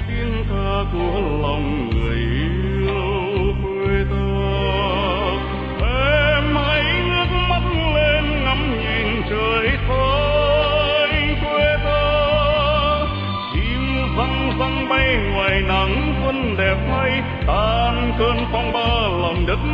tiếng ca của lòng người yêu quê ta. Em hãy ngước mắt lên ngắm nhìn trời xanh quê ta. Chim văng văng bay ngoài nắng xuân đẹp thay, tan cơn phong ba lòng đất